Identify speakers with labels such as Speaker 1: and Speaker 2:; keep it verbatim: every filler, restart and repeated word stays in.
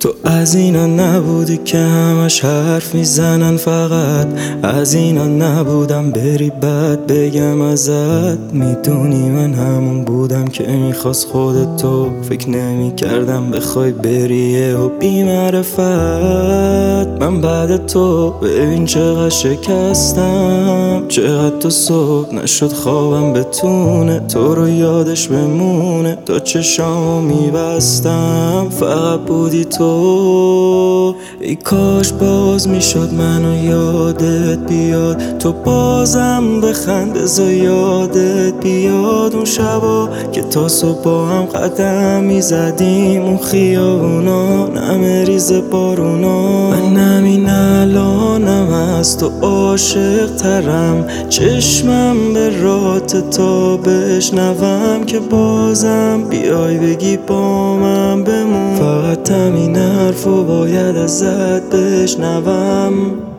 Speaker 1: تو از اینا نبودی که همش حرف میزنن، فقط از اینا نبودم بری بعد بگم ازت. میدونی من همون بودم که میخواست خودتو، فکر نمی کردم بخوای بری و بی معرفت. من بعد تو ببین چقدر شکستم، چقدر تو صبح نشد خوابم بتونه تو رو یادش بمونه. تا چشامو میبستم فقط بودی تو. ای کاش باز میشد منو یادت بیاد، تو بازم بخند بذار یادت بیاد. اون شبا که تا صبح با هم قدم میزدیم اون خیابونا، نمه ریز بارونا. من همین الانم از تو عاشق ترم، چشمم به رات تا بشنوم که بازم بیای بگی با من بمون. فقط همین حرفو باید ازت بشنوم.